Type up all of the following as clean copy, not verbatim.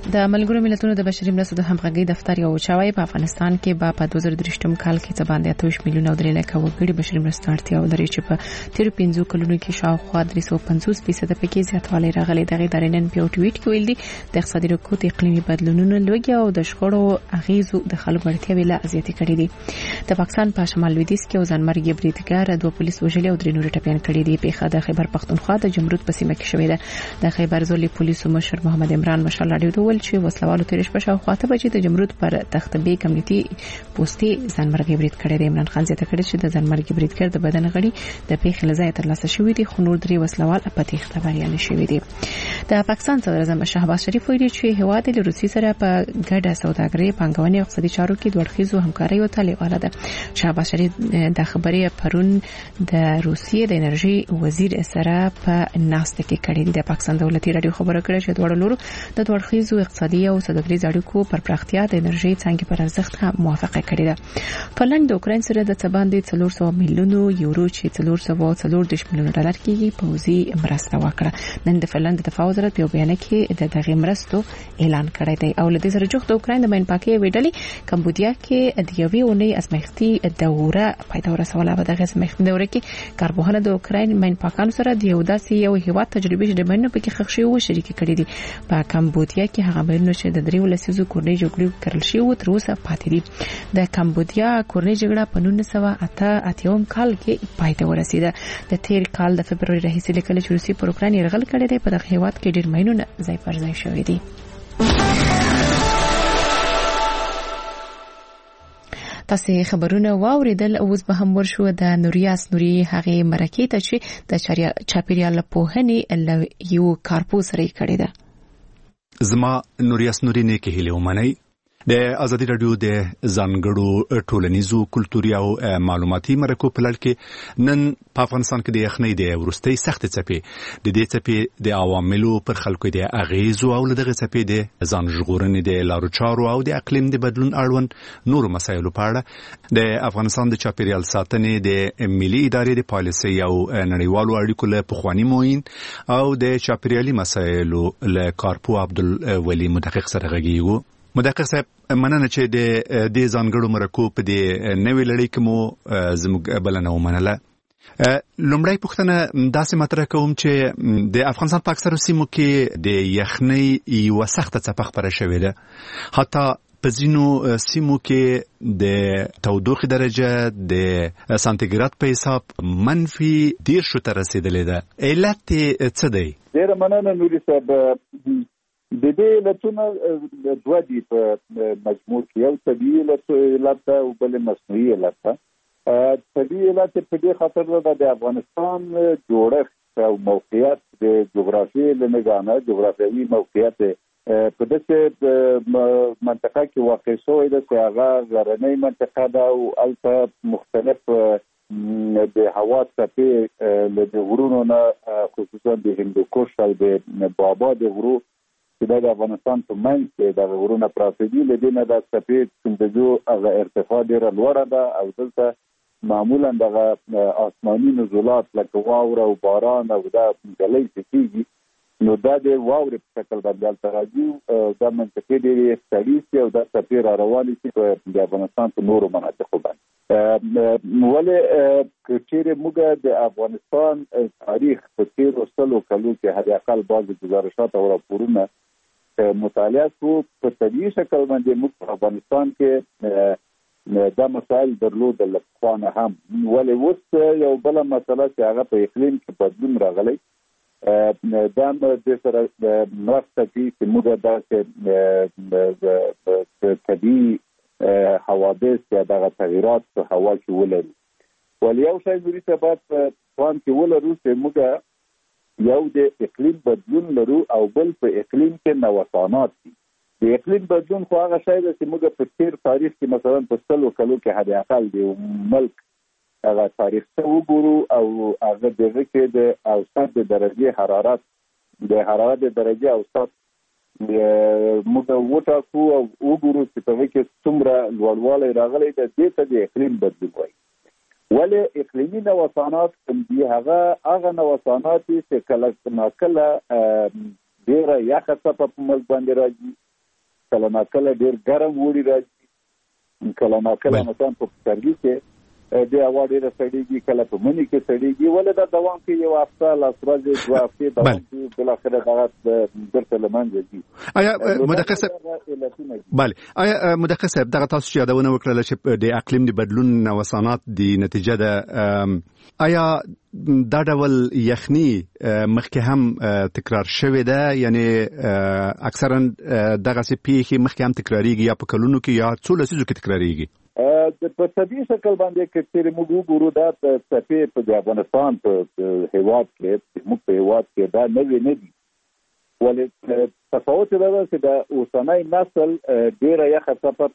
د ملګرو ملتونو د بشري مرستو د همغږي دفتر یو چاوي په افغانستان کې په 2023م کال کې څه باندې 28 میلیونه درې لکه وګړي بشري مرستو اړتیا لري چې په تیر 15 کلونو کې شاوخوا 350% پکې زیاتوالی راغلی. دغه دارنن په ټویټ کې ویل دي د اقتصادي رکود اقلیمي بدلونونو لوګي او د شخړو اغیزو د خلکو اړتیاوې لا زیاتې کړې دي. د پاکستان په شمال لویدیځ کې ځانمرګي بریدګر دوه پولیس وژلي او درې نور ټپيان کړي دي. په د خیبر پختونخوا د جمرود په سیمه کې شوې ده. د خیبر ضلع پولیسو مشر محمد عمران مشال راډیو ول چې وسلوالو تیرش په شاوخوا ته بچي د جمرود پر تختبی کمیټي پوسټي ځانمرګي برید کړی دی. عمران خان زیاته کړی چې د ځانمرګي بریدګر د بدن غړي د پیښې لزای تر لاسه شوې دي خو نور درې وسلوال په تخته بریان شوې دي. د پاکستان صدر اعظم شهباز شریف ویلي چې هواد له روسي سره په ګډه سوداګري پنګونې او اقتصادي چارو کې د ورخیزو همکاري او تلیواله ده. شهباز شریف د خبرې پرون د روسیې د انرژي وزیر سره په ناسته کې کړی دی. د پاکستان دولتي رادیو خبره کړې چې دوه لورو د ورخیزو اقتصادي او سوداګریز اړیکو پر پراختیا د انرژي څنګه پر ارزښت هم موافقه کړې ده. فنلند د اوکراین سره د څباندې 400 میلیونو یورو چې 440 میلیون ډالر کېږي پوزي مرسته وکړه. نن د فنلند دفاع وزارت په بیان کې د دغه مرستو اعلان کړی دی. او لدې سره جوخت د اوکراین د مینپاکي ویډلې کمبودیا کې د یوې اونۍ ازمایښتي دوره پای ته ورسوله. په دغه ازمایښتي دوره کې کارپوهانو د اوکراین مینپاکانو سره د یو داسې یو هیواد تجربه د مننه په کې خښي او شریک کړي دي. په کمبودیا کې هغه بیرنو چې د دریو لسیزو کورنۍ جګړې کړل شي او تر اوسه پاتې دي. د کمبودیا کورنۍ جګړه په 1988 کال کې پای ته ورسیده. د تیر کال د فبرवरी راهیسې لیکل چې روسي پر اوکراین یرغل کړی دی. په دغه هیواد کې ډیر ماینونه ځای پر ځای شوې دي. تاسو خبرونه واوریدل. اوس به هم ورشو د نوریاس نوري هغه مرکه ته چې د چاپیریال پوهنې یو کارپوس لري کړی ده. زما نوریاس نوري نه کې هله ومني د ازادي رادیو د ځانګړو ټولنیزو کلتوري او معلوماتي مرکو په لړ کې نن په افغانستان کې د یخنۍ د ورستۍ سخت څپې د دې څپې د عواملو پر خلکو د اغیزو او دغه څپې د ځان ژغورنې د لارو چارو او د اقلیم د بدلون اړوند نور مسایلو په اړه د افغانستان د چاپیریال ساتنې د ملي ادارې د پالیسي او نړیوالو اړیکو له پخوانی موین او د چاپیریالي مسایلو له کارپو عبدالولي مدقق سره غږیږو. مدقق صاحب مننه چې د دې ځانګړو مرکو په دې نوې لړۍ کې مو زموږ بلنه ومنله. لومړی پوښتنه داسې مطرح کوم چې د افغانستان په اکثرو سیمو کې د یخنۍ یوه سخته څپه خپره شوې ده. حتی په ځینو سیمو کې د تودوخې درجه د سانتیګراد په حساب -10 ته رسیدلې ده. علت څه دی؟ ډېره مننه نوري صاحب. د دې علتونه دوه دي په مجموع کې. یو طبیعي علت او بل مصنوعي علت ده. طبیعي علت په دې خاطر ده د افغانستان جوړښت او موقعیت د جغرافیې له نګاه نه جغرافیوي موقعیت په داسې منطقه کې واقع شوی ده چې هغه غرنۍ منطقه ده او هلته مختلف د هوا څپې له غرونو نه خصوصا د هندوکش او د بابا د غرو چې د افغانستان په منځ کې د غرونو پراته دي. له دې نه د څپې څنډجو هغه ارتفاع ډېره لوړه ده او دلته معمولا دغه آسماني نزولات لکه واوره او باران او دا ګلۍ چې کېږي نو دا د واورې په شکل باندې هلته راځي. دا منطقې ډېرې ستړي شي او دا څپې را روانې شي په د افغانستان په نورو مناطقو باندې. ولې که چیرې موږ د افغانستان تاریخ په تیرو 100 کلو کې حد اقل بعضې ګزارشات او راپورونه مطالعه کو په طبیعي شکل باندې موږ په افغانستان کې دا مسائل درلودل لپاره هم. ولې اوس یو بل مسله چې هغه په اقلیم کې بدلون راغلی دا د سره مرسته کوي چې موږ داسې طبیعي حوادث یا دغه تغییرات په هوا کې ولرو. ولې یو شی ضروري ته باید په پام کې ولرو چې موږ یو د اقلیم بدلون لرو او بل په اقلیم کې نوسانات دي. د اقلیم بدلون خو هغه شی ده چې موږ په تیر تاریخ کې مثلا په 100 کلو کې حد اقل د ملک هغه تاریخ ته وګورو او هغه دغه کې د اوسط درجه حرارت د درجه اوسط موږ وټاکو او وګورو چې په هغه کې څومره لوړوالی راغلی ده. دې ته د اقلیم بدلون وایي. ولې اقلیمي نوسانات کوم دي؟ هغه نوسانات چې کله ناکله ډېره یخه څپه په ملک باندې راځي کله ناکله ډېر ګرم وړي راځي، کله ناکله مثلا په پسرلي کې د هوا ډېره سړېږي، کله په مني کې سړېږي، ولې دا دوام کوي یو هفته، لس ورځې، 2 هفتې دوام کوي، بالاخره دغه بیرته له منځه ځي. آیا مدقق صاحب آیا مدقق صاحب دغه تاسو چې یادونه وکړله چې د اقلیم د بدلون نوسانات د نتیجه ده، آیا دا ډول یخني مخکې هم تکرار شوې ده؟ یعنی اکثرا دغسې پیښې مخکې هم تکراریږي یا په کلونو کې یا څو لسیزو کې تکراریږي؟ په طبیعي شکل باندې که چېرې موږ وګورو دا څپې په د افغانستان په هېواد کې، موږ په هېواد کې دا نوې نه دي، ولې تفاوت دا ده چې د اوسنی نسل ډېره یخه څپه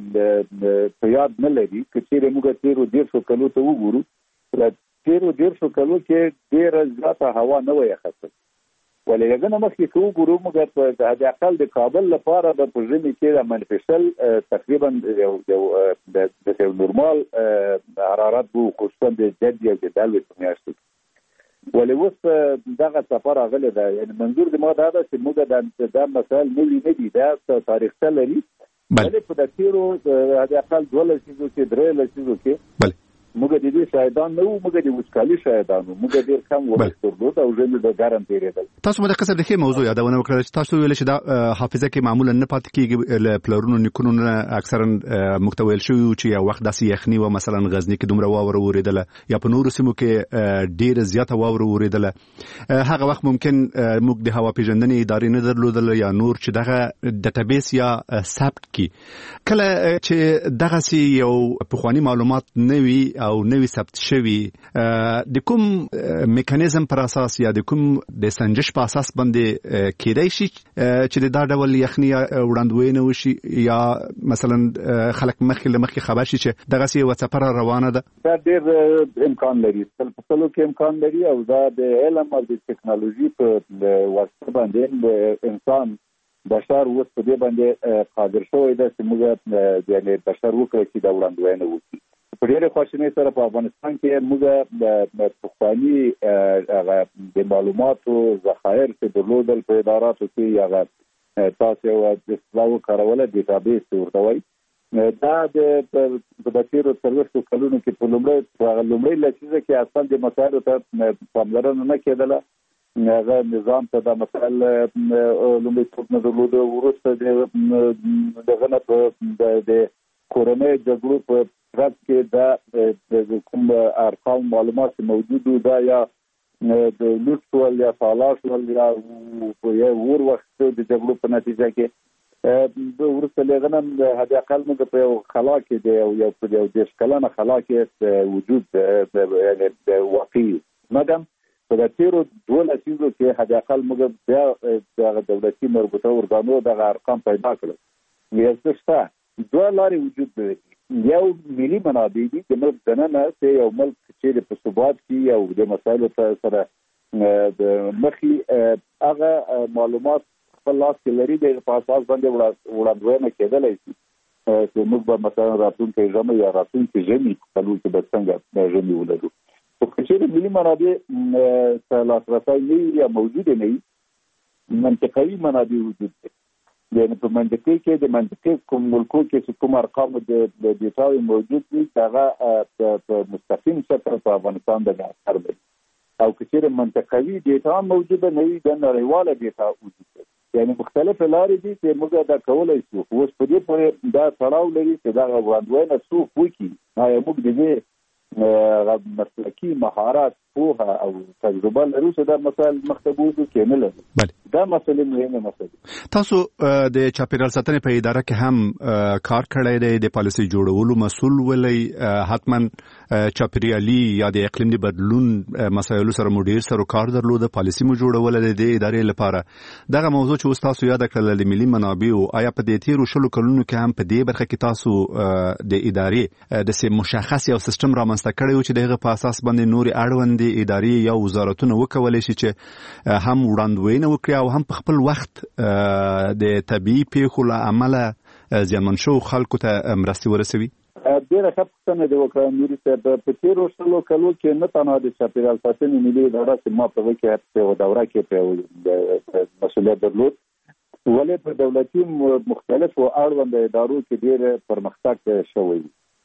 په یاد نه لري. که چېرې موږ تېرو 150 کلو ته وګورو، تېرو 150 کلو کې ډېره زیاته هوا نه وه یخه شوې، ولې هغه نه مخکې که وګورو موږ په حداقل د کابل لپاره به په ژمي کې د منفي تقریبا یو نورمال حرارت و، خصوصا د جدي او د دلوي په میاشتو کې، ولې اوس دغه څپه راغلې ده. یعنې منظور د ما دا ده چې موږ دا مسایل نوي نه دي، دا تاریخچه لري، ولې په د تېرو حداقل 2 لسیزو کې 3 لسیزو کې موږ د دې شاهدان نه وو، موږ د وچکالي شاهدان وو، موږ ډېر کم ورځ درلود او ژمي به ګرم تېرېدل. تاسو مدقق صاحب د ښې موضوع یادونه وکړه چې تاسو ویل چې دا حافظه کې معمولا نه پاتې کېږي، له پلرونو نیکونو نه اکثرا موږ ته ویل شوي چې یو وخت داسې یخني وه، مثلا غزني کې دومره واوره ورېدله یا په نورو سیمو کې ډېره زیاته واوره ورېدله. هغه وخت ممکن موږ د هوا پېژندنې ادارې نه درلودله یا نور چې دغه ډیټابیس یا ثبت کړي. کله چې دغسې یو پخواني معلومات نه وي او نوی ثبت شوی، د کوم میکانیزم پر اساس یا د کوم د سنجش په اساس باندې کېدای شي چې دا ډول یخني وړاندوینه وشي یا مثلا خلک مخکې خبر شي چې دغسې یوه څپه روانه ده؟ دا ډېر امکان لري، په څلو کې امکان لري، او دا د علم او د ټکنالوژي په واسطه باندې انسان بشر اوس په دې باندې قادر شوی ده چې موږ یعنې بشر وکړو چې دا وړاندوینه وکړي. په ډېرې خواشینۍ سره په افغانستان کې موږ د پخواني د معلوماتو ذخایر چې درلودل په اداراتو کې، هغه تاسو یو اصطلاح وکاروله ډیټابیس ورته وایي، دا د تېرو 40 کلونو کې په لومړۍ لسیزه کې اصلا د مسایلو ته پاملرنه نه کېدله. هغه نظام ته دا مسایل لومړی څوک نه درلوده، وروسته دغه نه د کورنۍ جګړو په ترڅ کې دا د کوم ارقام معلومات موجود وو، دا یا د لوټ شول یا تالا شول یا ور وخت د جګړو په نتیجه کې وروسته له هغه نه حداقل موږ په یو خلا کې د یو 10 کلنه خلا کې وجود یعنې واقعي، مګر په د تېرو 2 لسیزو کې حداقل موږ بیا د دولتي مربوطه ارګانو دغه ارقام پیدا کړل. یو څه شته، 2 لارې وجود لري، یو ملي منابع دي د ملک دننه چې یو ملک چې په ثبات کې او د مسایلو سره د مخې هغه معلومات خپل لاس کې لري، د په اساس باندې وړاندوینه کېدلی شي چې موږ به مثلا راتلونکی ژمی یا راتلونکي ژمي په کلو کې به څنګه ژمي ولرو. خو که چېرې ملي منابع ته لاسرسی نه وي یا موجوده نه وي، منطقوي منابع وجود دي، یعنې په منطقې کې د منطقې کوم ملکو کې چې کوم ارقامو د ډیټاوې موجود دي، هغه په مستقیم شکل په افغانستان د اثر دی، او که چېرې منطقوي ډیټا موجوده نه وي، د نړیواله ډیټا وجود دی، یعنې مختلفې لارې دي چې موږ دا کولی شو. اوس په دې پورې دا تړاو لري چې دغه وړاندوینه څوک وکړي، آیا موږ د دې مسلکي مهارت، پوهه او تجربه لرو چې دا مسایل مخته بوځو کې نه لرو. دا مسئله مهمه مسئله. تاسو د چاپیریال ساتنې په اداره کې هم کار کړی دی، د پالیسي جوړولو مسؤل ولې حتما چاپیریالي یا د اقلیم د بدلون مسایلو سره مو ډېر سره کار درلوده، پالیسي مو جوړوله د دې ادارې لپاره. دغه موضوع چې اوس تاسو یاد کړله د ملي منابعو، آیا په دې تېرو 20 کلونو کې هم په دې برخه کې تاسو د ادارې د مشخص یو سیستم رامنځته کړی و چې دغه په اساس باندې نورې اړوندې ادارې یا وزارتونه وکولی شي چې هم وړاندوینه وکړي او هم په خپل وخت د طبیعي پیښو له امله زیانمن شوو خلکو ته مرستې ورسوي؟ ډېره ښه پوښتنه دې وکړه نوري صاحب. په تېرو 20 کلو کې نه تنها د چاپیریال ساتنې ملي اداره چې ما په هغه کې په یوه دوره کې په مسؤلیت درلود، ولې په دولتي مختلفو اړوند ادارو کې ډېر پرمختګ شوی.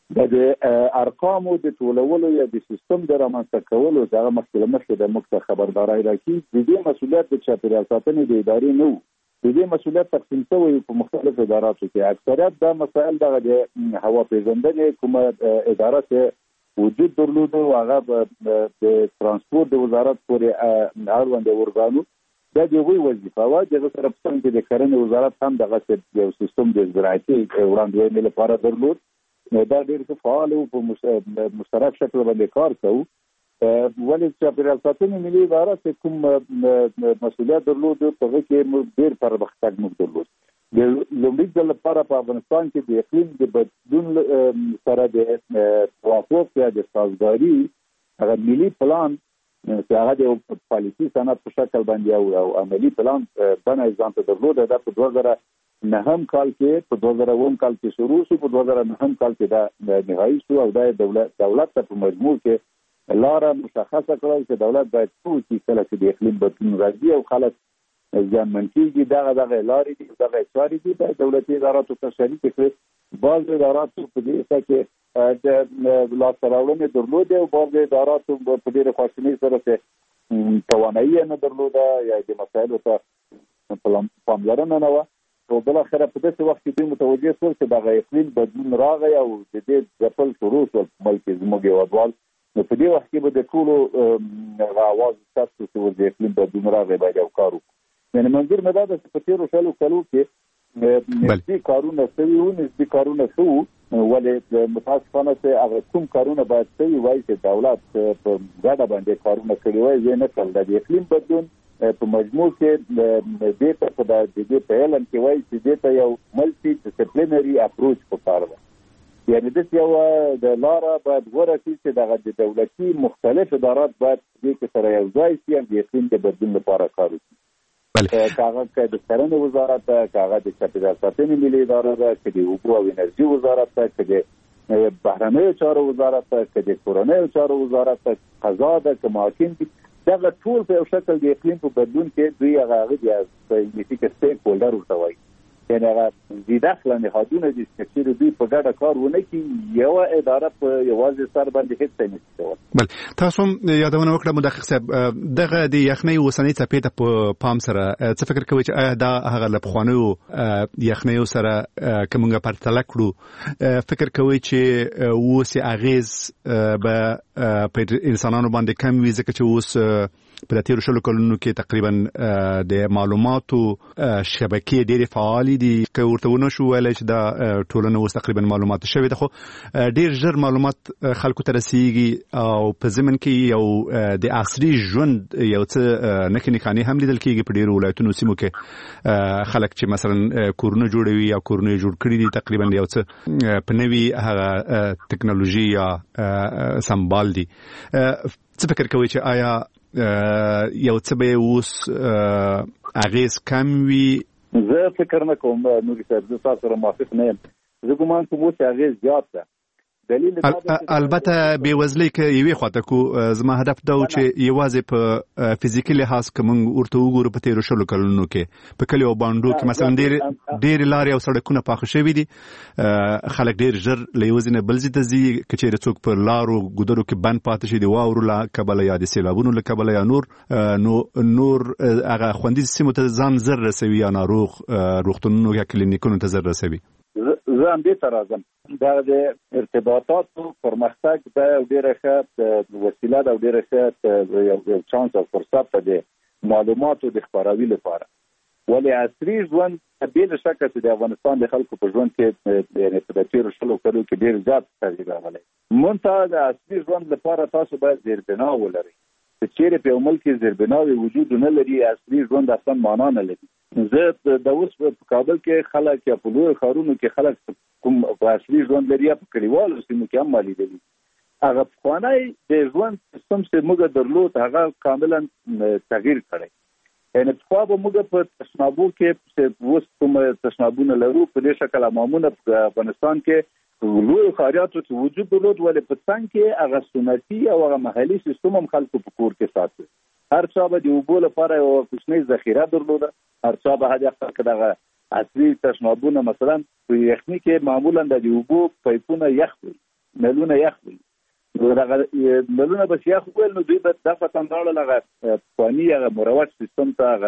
د ارقامو د ټولولو یا د سیستم د رامنځته کولو دغه مخکې د موږ خبرداري راکړي. د دې مسؤلیت د چاپیریال ساتنې د ادارې نه و. د دې مسؤلیت تقسیم شوی په مختلفو اداراتو کې. اکثریت دا مسائل دغه د هوا پیژندنې کومه اداره ته وجود درلود او هغه د ترانسپورت د وزارت پورې اړوند ورغانو. دا د وی وظیفه و. د سره په څنګه د کرنې وزارت هم دغه یو سیستم د زراعتي وړاندوینې لپاره درلود. دا ډېر فعال او په مشترک شکل باندې کار کوي. ولې چاپیریال ساتنې ملي اداره چې کوم مسؤلیت درلود په هغه کې ډېر پرمختګ موږ درلود. د لومړي ځل لپاره په افغانستان کې د اقلیم د بدلون سره د توافق یا د سازګاري هغه ملي پلان چې هغه د پالیسي سند په شکل باندې او عملی پلان بنا ځان ته درلود. دا په 2009 کال کې په 2009 کال کې شروع شو. په 2009 کال کې دا نهایی شو او دا دولت ته په مجموع کې لاره مشخصه کړل چې دولت باید څه وکړي کله چې د اقلیم بدلون راځي او خلک زیانمن کېږي. دغه لارې دي، دغه چارې دي باید دولتي اداراتو ته شریک کړي. بعض اداراتو په دې څه کې د لاسته راوړنې درلودې او بعض اداراتو په ډېرې خواشینۍ سره توانایي نه درلوده یا د مسایلو ته پاملرنه نه وه. او بل اخره په داسې وخت کې دوی متوجه شول چې دغه اقلیم بدلون راغی او د دې ځپل شروع شول په ملک کې زموږ هېوادوال. نو په دې وخت کې به د ټولو اواز ثبت شو چې د اقلیم بدلون راغی باید یو کار وکړو. یعنې منظور مې دا ده چې په تېرو شلو کلو کې نسبي کارونه شوي وو، نسبي کارونه ښه وو. ولې متاسفانه چې هغه کوم کارونه باید شوي وای چې دولت په ګډه باندې کارونه کړي وای یې نه کړل. د اقلیم بدلون په مجموع کې د دې په علم کې وایي چې دې ته یو ملټي ډسپلینري اپروچ پکار ده. یعنې داسې یوه د لاره باید غوره شي چې دغه د دولتي مختلف ادارات باید دې کې سره یو ځای شي او د اقلیم د بدلون لپاره کار وکړي. که هغه د کرنې وزارت ده، که هغه د چاپیریال ساتنې ملي اداره ده، که د اوبو او انرژي وزارت ده، که د بهرنیو چارو وزارت ده، که د کورنیو چارو وزارت ده، قضا ده، که محاکم دي، دغه ټول په یو شکل د اقلیم په بدلون کې دوی هغه د ساینتیفیک سټیک هولډر ورته وایي. یعنې هغه زیداخله نهادونه دي چې چېرې دوی په ګډه کار ونه کړي، یوه اداره په یوازې سر باندې هېڅ څه نشي کولی. بل تاسو هم یادونه وکړه مدقق صاحب، دغه د یخنۍ اوسنۍ څپې ته په پام سره څه فکر کوئ چې آیا دا هغه له پخوانیو یخنیو سره که موږ پرتله کړو فکر کوئ چې اوس یې اغېز به په انسانانو باندې کم وي ځکه چې اوس په تیرو شلو کلونو کې تقریبا د معلوماتو شبکې ډېرې فعالې دي. که ورته ونه شو ویلی چې دا ټولنه اوس تقریبا معلومات شوې ده، خو ډېر ژر معلومات خلکو ته رسیږي او په ضمن کې یو د عصري ژوند یو څه نښې نښانې هم لیدل کېږي په ډېرو ولایتونو سیمو کې. خلک چې مثلا کورونه جوړوي یا کورونه یې جوړ کړي دي تقریبا یو څه په نوي هغه ټکنالوژي یا سمبال دي. څه فکر کوئ چې آیا یو څه به اوس اغېز کم وي؟ زه فکر نه کوم نوري صاحب، زه تاسو سره موافق نه یم. زه ګمان کوم اوس اغېز زیات ده. البته بېوزلۍ که یوې خواته کو، زما هدف دا و چې یوازې په فزیکي لحاظ که موږ ورته وګورو په تېرو شلو کلونو کې په کلیو او بانډو کې مثلا ډېرې لارې او سړکونه پاخه شوي دي. خلک ډېر ژر له یو ځای نه بل ځای ته ځي. که چېرې څوک په لارو ګودرو کې بند پاتې شي د واورو له کبله یا د سیلابونو له کبله یا نور هغه خوندي سیمو ته ځان زر رسوي یا ناروغ روغتونونو یا کلینیکونو ته زر رسوي. زه هم دې ته راځم. دا د ارتباطاتو پرمختګ دا یو ډېره ښه وسیله ده او ډېره ښه یو چانس او فرصت ده د معلوماتو د خپراوي لپاره. ولې عصري ژوند بې له شکه چې د افغانستان د خلکو په ژوند کې یعنې په تېرو شلو کلو کې ډېر زیات تغییر راغلی. منتها د عصري ژوند لپاره تاسو باید زیربنا ولرئ. چې چېرې په یو ملک کې زیربناوې وجود نه لري، عصري ژوند اصلا معنا نه لري. زه د اوس په کابل کې خلک یا په لویو ښارونو کې خلک کوم په عصري ژوند لري یا په کلیوالو سیمو کې هم لیدلي. هغه پخوانی د ژوند سیستم چې موږ درلود هغه کاملا تغییر کړی. یعنې پخوا به موږ په تشنابو کې اوس کوم تشنابونه لرو په دې شکل حمامونه په افغانستان کې لویو ښاریاتو کې وجود درلود. ولې په څنګ کې هغه سنتي او هغه محلي سیستم هم خلکو په کور کې ساتي. هر چا به د اوبو لپاره یوه کوچنۍ ذخیره درلوده. هرڅه به هدا کړه اصلي تشنابونه مثلا په یخني کې معمولا د اوبو پایپونه یخ وي ملونه یخ وي ملونه بس یخ ول نو دوی به د فتنداله لغه پانی هغه مروج سیستم ته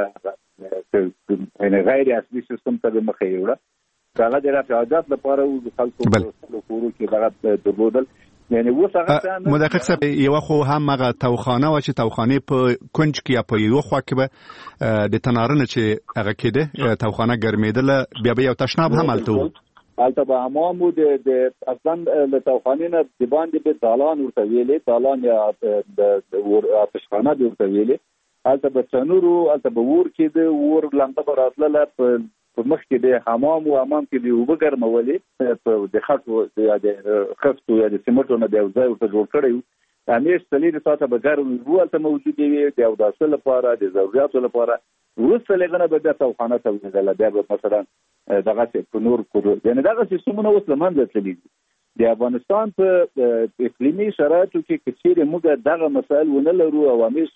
هغه غیر اصلي سیستم ته مخه یوړه هغه د رافعادات لپاره خلکو په کورو کې هغه درلودل یعنی وسغه مدقق صاحب یو خو هم هغه توخانه و چې توخانه په کنج کې یا په یو خوا کې به د تنارنه چې هغه کېده توخانه ګرمېدله بیا به یو تشناب هم البته به امامو د اصلا له توخانه نه د باندې به دالان ورته ویلې دالان یا د آتشخانه ورته ویلې البته به تنورو البته به ور کې د ور لمبه براتله په مخ کې د حمام او امام کې د اوبه ګرمولې په د خټو یا د خفتو یا د سیمټو نه د ځای ورته جوړ کړی همیش تلې ساته به ګرم وو ته موجود وي د اوداسه لپاره د ضرورتو لپاره وروسته لغنه به د توخانه ته ودل بیا مثلا دغه په نور کورو یعنی دغه سیستمونه اوس لمنځه تللي د افغانستان په اقلیمي شرایطو کې کثیر موږ دغه مسائل ونه لرو او همیش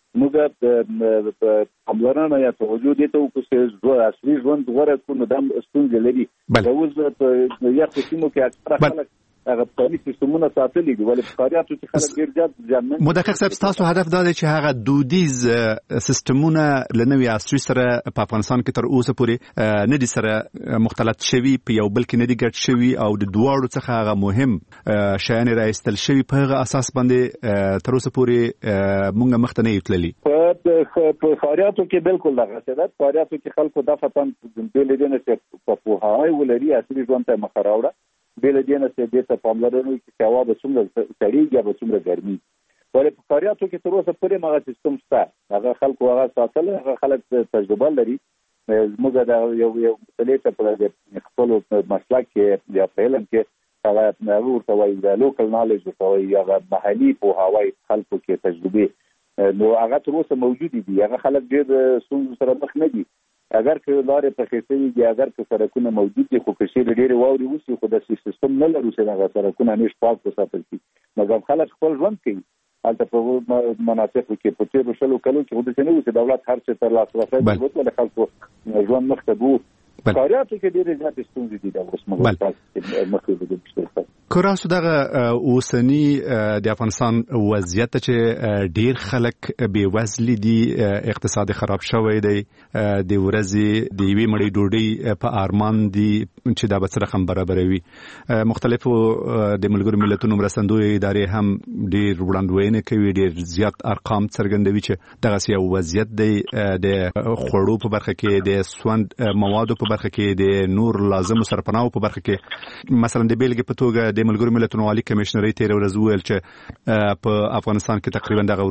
موږ په امرانه یا توجه دي ته کوڅه اصلي ژوند غوړه کو نو د ستونزې لري د اوس په یو قسمو کې اکثره خلک هغه په سیستمونو ساتلي دي ولې په کاریاتو کې خلک ډیر زیات ځان مدقق صاحب تاسو هدف دا دی چې هغه دودیز سیستمونه لنوي عصري سره په افغانستان کې تر اوسه پورې نه دي سره مختلط شوي په یو بل کې نه دي ګډ شوي او د دواړو څخه هغه مهم شیان راایستل شوي په هغه اساس باندې تر اوسه پورې مونږ مخته نه یتللی په کاریاتو کې بالکل دغه څه ده کاریاتو کې خلکو د فتن د لیدنه چې په پوهاوی ولري اصلي ژوند ته مخ راوړه بل دینه چې د ته پاملرنه کې هوا به څومره سړیږي به څومره ګرمي ولې په کاریاتو کې تر اوسه پورې مغه سیستم شته هغه خلکو هغه ساتل هغه خلک تجربه لري موږ دا یو مثالي په خپل مسلک کې یا په علم کې هغه ورته وایي د لوکل نالج ورته وایي هغه محلي پوهاوی خلکو کې تجربه نو هغه تر اوسه موجود دي هغه خلک ډېر څنګه سره مخ نه دي اگر که لارې په خېټې دي اگر که سړکونه موجود دي خو کشي ډېر واوري وسی خو د سیستم نه لرو چې هغه سړکونه نش پاک وساتل شي مګر خلک خپل ژوند کوي البته په مناطقو کې په تیرو شلو کلو کې خو د سنوي چې دولت هر څه تر لاس راسي ولې خلکو ژوند مخته بو کاریاتو کې ډېر زیات ستونزې دي دا اوس موږ تاسو مخکې وګورئ کوراسو دغه اوسنی د افغانستان وضعیت چې ډیر خلک بې وزلي دي اقتصاد خراب شوی دی د ورځې د یوې مړۍ ډوډۍ په ارمان دي چې دا به څه رقم برابروي مختلفو د ملګرو ملتونو مرستندوی ادارې هم ډیر وړاندوینه کوي ډیر زیات ارقام څرګندوي چې دغه یو وضعیت دی د خوړو په برخه کې د سوند موادو په برخه کې د نور لازم سرپناو په برخه کې مثلا د بیلګې په توګه د ملګرو ملتونو عالی کمشنري تیر ورځ ویل چې په افغانستان کې تقریبا دغه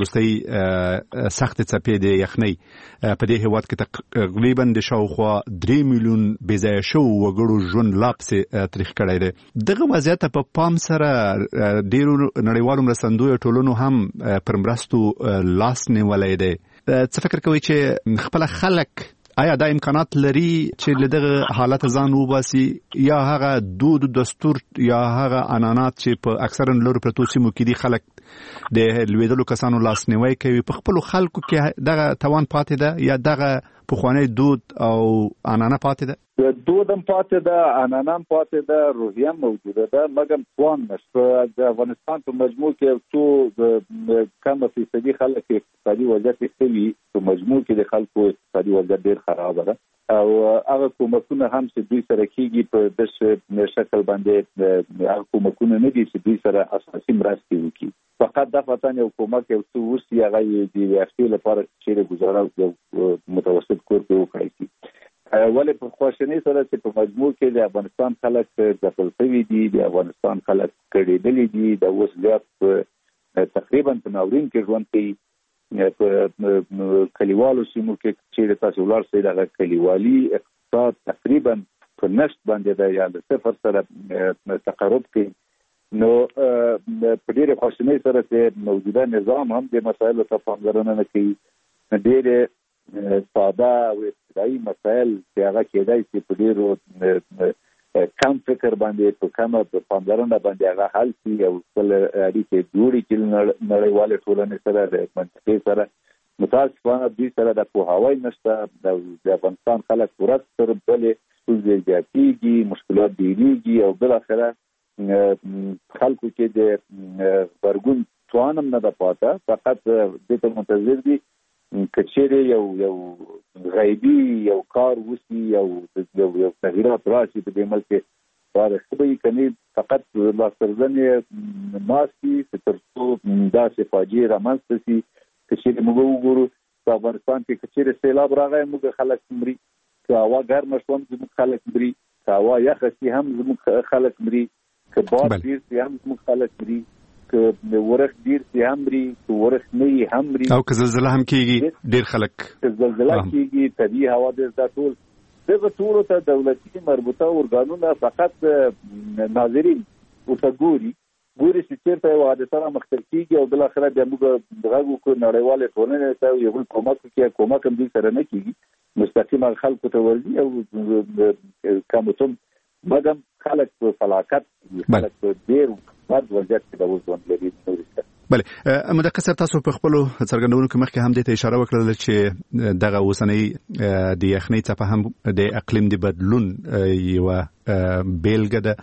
ورستۍ سخت څپې د یخنۍ په دې هیواد کې تقریبا د شاوخوا 3 میلیون بېځایه شو وګړو ژوند لاپس تاریخ کړی دی دغه وضعیت په پام سره ډیرو نړیوالو مرستندویو ټولنو هم پر مرستو لاس نیولی دی څه فکر کوئ چې خپل خلک آیا دا امکانات لري چې له دغه حالت ځان وباسي یا هغه دود دستور یا هغه عنعنات چې په اکثرا لور پرتو سیمو کې دي خلک د لویدلو کسانو لاس نیوي کوي په خپل خلکو کې دغه توان پاتې ده یا دغه پخوانی دود او عنعنه پاتې ده دودم پاتې ده عنعنه پاتې ده روحیه موجوده ده مګر توان نشته د افغانستان په مجموع کې څو کم فیصدي خلک اقتصادي وضعیت کوي په مجموع کې د خلکو اقتصادي وضعیت ډیر خراب ده او هغه کومکونه هم چې دوی سره کیږي په دغه شکل باندې هغه کومکونه نه دي چې دوی سره اساسي مرستې وکړي فقط د فتن یو کومک یو څه وسی هغه د اخیل لپاره چې گزاره یو متوسط کور کې وکړي ولې په خوشنۍ سره چې په مجموع کې د افغانستان خلک ځپل شوي دي د افغانستان خلک کړېدلي دي د اوس زیات تقریبا په ناورین کې ژوند کوي په کلیوالو سیمو کې چې تاسو ولر سي دغه کلیوالي اقتصاد تقریبا په نشت باندې د یا د صفر سره تقارب کوي نو په ډېر خوشنۍ سره چې موجوده نظام هم د مسایلو ته پاملرنه نه کوي ډېر ساده او ابتدایي مسایل چې هغه کېدای شي په ډېرو کم فکر باندې په کمه پاملرنه باندې هغه حل شي او خپل اړیکې جوړې کړي نړیوالې ټولنې سره د منطقې سره متاسفانه دوی سره د پوهاوی نشته. د افغانستان خلک ورځ تر بلې ستونزې زیاتېږي، مشکلات ډېرېږي او بالاخره خلکو کې د غبرګون توان هم نه ده پاته. فقط دې ته منتظر دي که چیرې یو غیبي یو کار وشي، یو تغییرات راشي په دې ملک کې، ښه به وي. کنې فقط لاسرزنې ناستي چې تر څو داسې فاجعې رامنځته شي. که چیرې موږ وګورو په افغانستان کې که چیرې سیلاب راغی موږ خلک مري، که هوا ګرمه شوه هم زموږ خلک مري، که هوا یخه شي هم زموږ خلک مري، که باد ډېر شي هم زموږ خلک مري، که ورخ ډېر شي هم مري، که ورخ نه وي هم مري، او که زلزله هم کېږي ډېر خلک، که زلزله کېږي طبیعي حوادث، دا ټول دغه ټولو ته دولتي مربوطه ارګانونه فقط ناظرین ورته ګوري چې چېرته یو حادثه رامخته کېږي او بالاخره بیا موږ غږ وکړو نړیوالې ټولنې ته یو بل کومک وکړي. کومک هم دوی سره نه کېږي، مستقیم خلکو ته ورځي او کموتم مګم خلک په فلاکت خلک په ډېر بد وضعیت کې د اوس ژوند لري. بله مدقس تاسو په خپل څرګندونو کې مخکې هم دې ته اشاره وکړه چې دغه اوسنۍ د یخنۍ څپه هم د اقلیم د بدلون یو بیلګه ده.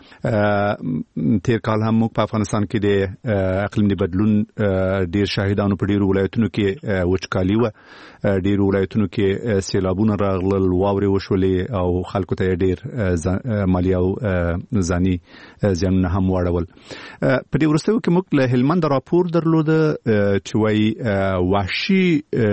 تیر کال هم موږ په افغانستان کې د اقلیم د بدلون ډیر شاهدانو په ډیرو ولایتونو کې وچکالي و، ډیرو ولایتونو کې سیلابونه راغلل، واورې وشولې او خلکو ته ډیر مالی او ځاني زیانونه هم واړول. په دې وروستیو کې موږ له هلمند راپور درلوده چې وایي وحشي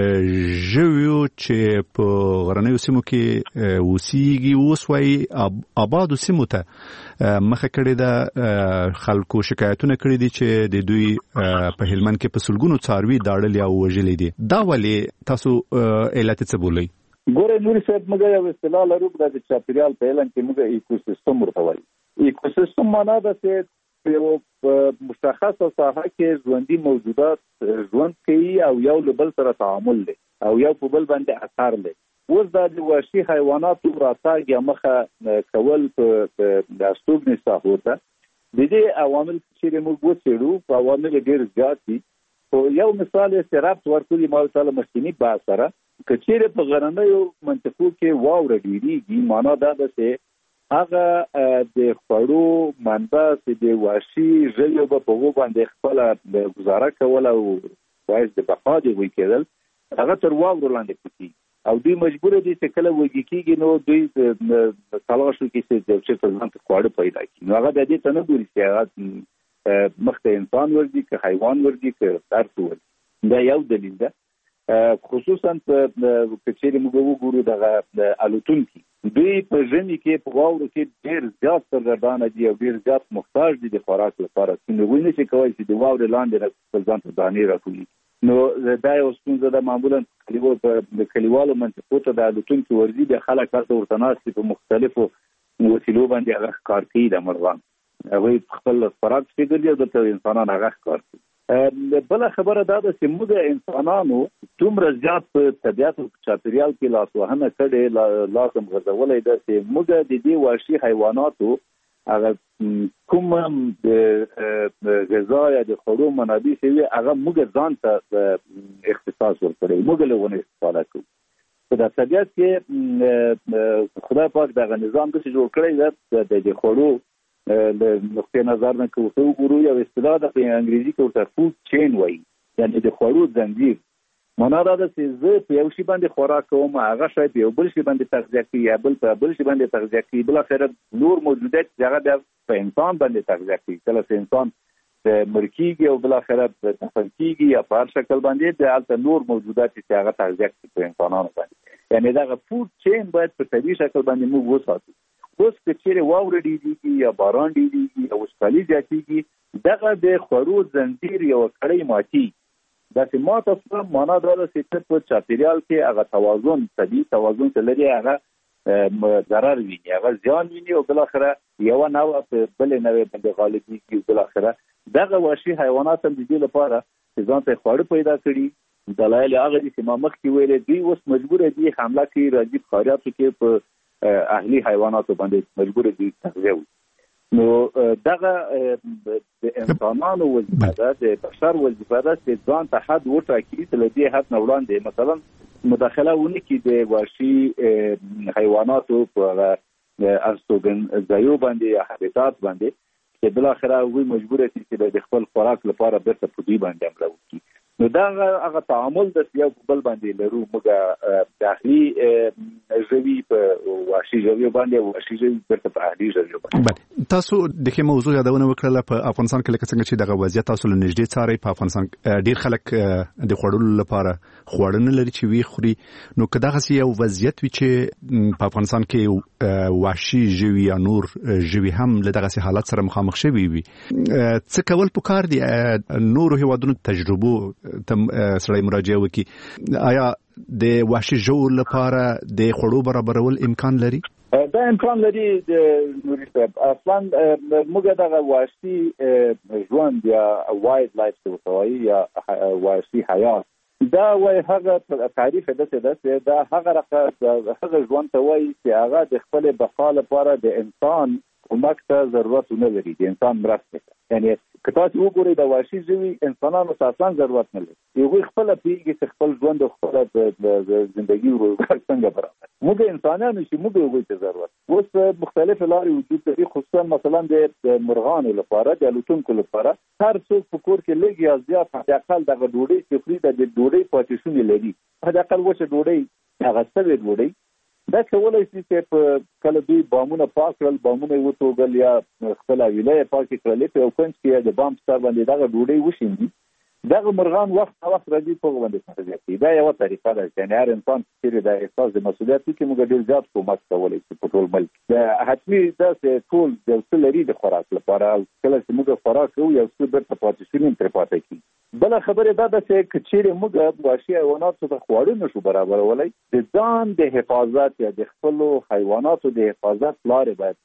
ژویو چې په غرنیو سیمو کې اوسېږي اوس وایي آبادو سیمو ته مخه کړې ده. خلکو شکایتونه کړي دي چې د دوی په هلمند کې په سلګونو څاروي داړلي او وژلي دي. دا ولې تاسو علت څه بولئ؟ ګوره نوري صاحب، موږ یو اصطلاح لرو د چاپیریال په علم کې، موږ ایکوسیستم ورته وایو. ایکوسیستم معنا ده چې په یو مشخصه ساحه کې ژوندي موجودات ژوند کوي او یو له بل سره تعامل لري او یو په بل باندې اثر لري. اوس دا د وحشي حیواناتو راتګ یا مخه کول په استوګنې ساحو ته د دې عوامل چې موږ وڅېړو په عوامل ډېر زیات دي. یو مثال یې ربط ورکړي ما تعالی مخکینی بحث سره، که چیرې په غرنیو منطقو کې واوره ډېرېږي، معنا دا ده چې هغه د خوړو منبع چې د وحشي ژویو به په هغو باندې خپله ګزاره کول او باعث د بقا د هغوی کېدل هغه تر واورو لاندې کېږي او دوی مجبور دي چې کله وږي کېږي نو دوی تلاش وکړي چې د چېرته ځان ته خواړه پیدا کړي. نو هغه د دې ته نه ګوري چې هغه مخته انسان ورځي که حیوان ورځي که هر څه ورځي. دا یو دلیل ده. خصوصا په چیرې موږ وګورو دغه الوتونکي دوی په ژمي کې په واورو کې ډېر زیات سرګردانه دي او ډېر زیات محتاج دي د خوراک لپاره، چې هغوی نشي کولی چې د واورې لاندې خپل ځان ته دانې راټولي. نو دا یو ستونزه ده. معمولا د کلیوالو منطقو ته د الوتونکي ورځي د خلک هلته ورته ناست دي، په مختلفو وسیلو باندې هغه ښکار کوي د مرغان، هغوی خپل خوراک پسې ګرځي او دلته انسانان هغه ښکار کوي. بله خبره دا ده چې موږ انسانانو دومره زیات په طبیعت او چاپیریال کې لاسوهنه کړې، لازم غځولی ده چې موږ د دې وحشي حیواناتو هغه کوم د غذا یا د خوړو منابع چې وي هغه موږ ځان ته اختصاص ورکړی، موږ له ونه استفاده کوو. په د طبیعت کې خدای پاک دغه نظام داسې جوړ کړی ده د خوړو له نقطې نظر نه که ورته وګورو یو اصطلاح ده په انګریزي کې ورته فود چین وایي، یعنې د خوړو زنجیر. معنا دا ده چې زه په یو شي باندې خوراک کوم، هغه شی په یو بل شي باندې تغذیه کوي، یا بل په بل شي باندې تغذیه کوي، بالاخره نور موجودات چې هغه بیا په انسان باندې تغذیه کوي. کله چې انسان مړ کېږي او بالاخره دفن کېږي یا په هر شکل باندې بیا هلته نور موجودات چې هغه تغذیه کوي په انسانانو باندې. یعنې دغه فود چین باید په طبیعي شکل باندې موږ وساتو. اوس که چیرې واوره ډېرېږي یا باران ډېرېږي یا وچکالي زیاتېږي، دغه د خوړو زنځیر یوه کړۍ ماتېږي. داسې ماته شوه. معنا دا ده چې ته په چاپېریال کې هغه توازن، طبیعي توازن چې لري هغه ضرر ویني، هغه زیان ویني او بالاخره یوه نوعه په بلې نوعې باندې غالبېږي. بالاخره دغه وحشي حیوانات هم د دې لپاره چې ځان ته خواړه پیدا کړي، دلایل هغه دي چې ما مخکې ویلې، دوی اوس مجبوره دي حمله کوي، راځي په ښاریاتو کې په اهلي حیواناتو باندې مجبور دي تغذیه وکړي. نو دغه د انسانانو وظیفه ده، د بشر وظیفه ده چې ځان ته حد وټاکي چې له دې حد نه وړاندې مثلا مداخله ونه کړي د وحشي حیواناتو په استوګن ځایو باندې یا هابیتات باندې، چې بل اخره وی مجبور دي چې د خپل خوراک لپاره بیرته په دې باندې عمل وکړي. نو دا هغه تعامل د یو بل باندې لرو، موږ داخلي ژوي په وحشي ژوي باندې او وحشي ژوي بیرته په اهلي ژوي باندې. تاسو د کوم موضوع یادونه وکړه په افغانستان کې لکه څنګه چې دغه وضعیت تاسو له نږدې څاري. په افغانستان ډیر خلک د خوړلو لپاره خوړنه لري چې وی خوري، نو که دغه یو وضعیت وي چې په افغانستان کې وحشي ژوي یا نور ژوي هم له دغه حالت سره مخامخ شوي وي، څه کول پکار دي؟ نور هیوادونو تجربو تم سړی مراجعه وکي، آیا د وحشي ژوو لپاره د خوړو برابرول امکان لري؟ دا امکان لري د نوري صاحب. اصلا موږ دغه وحشي ژوند یا وایلډ لایف څه وایي یا وحشي حیات، دا وایي هغه تعریف ده چې دا هغه ژوند ته وایي چې هغه د خپل بقا لپاره د انسان کومک ته ضرورت نه لري، د انسان مرسته. یعنی که تاسو وګورئ د وحشي ژوي انسانانو ته اصلا ضرورت نه لري، یو خپل پیږي چې خپل ژوند او خپل د ژوندۍ روزګار څنګه برابر. موږ انسانانو چې موږ یو څه ضرورت اوس مختلف لارې وجود لري، خصوصا مثلا د مرغانو لپاره، د الوتونکو لپاره. هر څوک په کور کې لږ یا زیات حتی اقل دغه ډوډۍ چې خوري د ډوډۍ پاتې شونې لري، حتی اقل وچه ډوډۍ هغه سوي ډوډۍ دا کولای شي چې په کله دوی بامونه پاک کړل، بامونه وټوګل یا خپل ویلې پاک کړل په یو کونج کې د بام ستار باندې دغه ډوډۍ وشیندي. دغه مرغان وخت راځي په باندې څه دا یو طریقه ده چې هر انسان چې د احساس د مسؤلیت کې موږ ډیر زیات کومک کولای شي په ټول ملک. دا حتمي دا چې ټول د څه لري د خوراک لپاره، کله چې موږ خوراک کوو یو څه برته پاتې شي تر پاتې کی. بل خبره دا ده چې کچېره موږ وحشي حیواناتو ته خواړه نشو برابرولای، د ځان د حفاظت یا د خپل حیواناتو د حفاظت لارې باید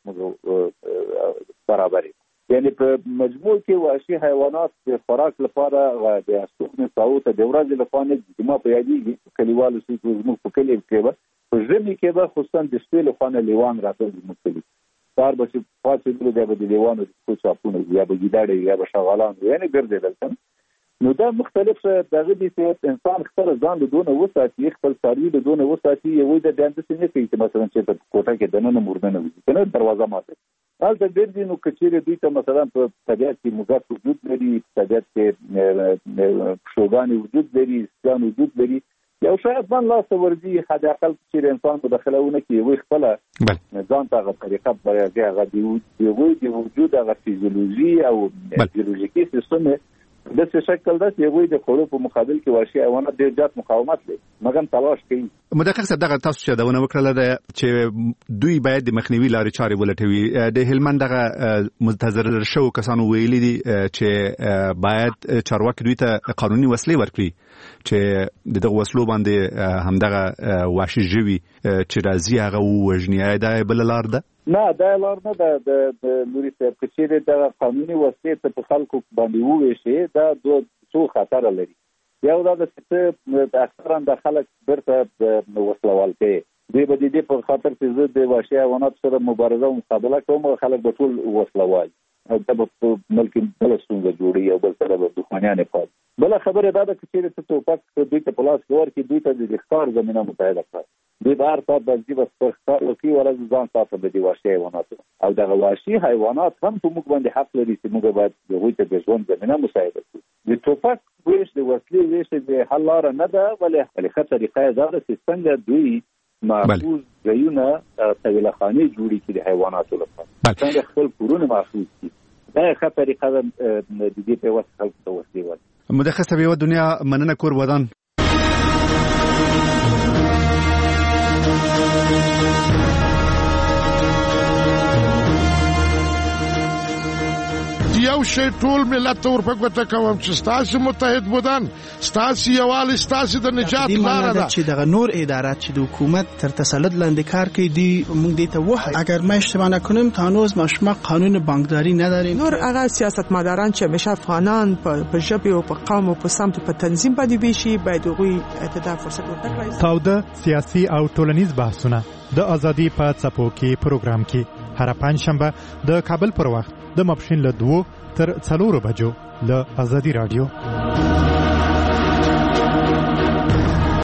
موږ برابر. یعنی په مجموع کې وحشي حیوانات د خوراک لپاره د استوګن ساو ته د ورځې لپاره د ما په یادېږي کلیوالو چې زموږ په کلی کې په ژمي کې به خصوصا د شپې لپاره لیوان راځي مختلف کار به چې پاتې د د لیوانو د چاپونه یا به ګیدړې یا به شغالان یعنی ګرځېدل. نو دا مختلف دغه دي چې انسان خپل ځان له دونه وساتي، خپل ساروي له دونه وساتي، یو د دانده څخه نه کوي چې مثلا چې په کوټه کې دنه مردنه وي کنه دروازه ماته حالت ډېر دي. نو کچېره دوی ته مثلا په طبیعت کې موږ وجود لري، طبیعت کې شوګان وجود لري، ځان وجود لري، یو شاید باندې لاس ورځي حد اقل چې انسان مداخلهونه کوي وي خپل ځان ته غو طریقه برابر غوډي د وجود غو فزیولوژي او بیولوژیکي سیستم د څه شکل ده چې وي د خوړو په مقابل کې وحشي حیوانات ډېر زیات مقاومت لري مګر تلاش کوي. مدقق صاحب دغه تاسو چې دا ونه وکړه چې دوی باید د مخنیوي لارې چارې ولټوي. د هلمند دغه متضرر شو کسانو ویلي دي چې باید چارواکي دوی ته قانوني وسلې ورکړي چې دغه وسلو باندې همدغه وحشي ژوي چې راځي هغه وژني. دا بل لار ده؟ نه دا لار نه ده. د نوري صاحب کچېره د قانوني وسلې په خلکو باندې وویشي دا څو خطر لري. یو دا چې اکثرا د خلک برته د وسلوال کوي، دوی به دې په خاطر چې زه د وحشي حیوانات سره مبارزه او مقابله کوم، خلک به ټول وسلوال او د ملک بل څنګه جوړي او بل سره د دښمنانه پات. بل خبره دا ده چې ته توپک دوی ته پلاس ورکړي، دوی ته د ښکار زمينه متعهد کړي، دوی بهر ته د ځي بس ښکار کوي ولا ځان تاسو د وحشي حیوانات او د وحشي حیوانات هم په موږ باندې حق لري چې موږ باید دوی ته د ژوند زمينه مساعده کړو. د توپک ویش د وسلې ویش د حل لار نه ده، ولې ښه طریقه دا ده چې څنګه دوی محفوظ ځایونه طویلخانه جوړي کړي د حیواناتو لپاره، څنګه خپل کورونه محفوظ کړي. دا ښه طریقه ده د دې په واسطه خلکو وسلې ورکړي. مدخص به دنیا مننه کور ودان. یو شی ټول ملت ته ورپګوته کوم چې ستاسو متحد بودن، ستاسو یووالی، ستاسو د نجات لاره ده. چې دغه نور ادارات چې د حکومت تر تسلط لاندې کار کوي دی موږ دې ته وایو اگر ما اشتباه نکنم تا هنوز ما قانون بانکداری نداریم. نور هغه سیاستمداران چې همیشه افغانان په ژبه او په قوم او په سمت په تنظیم باندې بيشي باید غوي اتدا فرصت ورکړي. تاوده سیاسي او ټولنیز بحثونه د ازادي په څپو کې پروګرام کې هر پنځشنبه د کابل پر وخت د ماپښین له 2 تر 4 بجو له ازادي رادیو.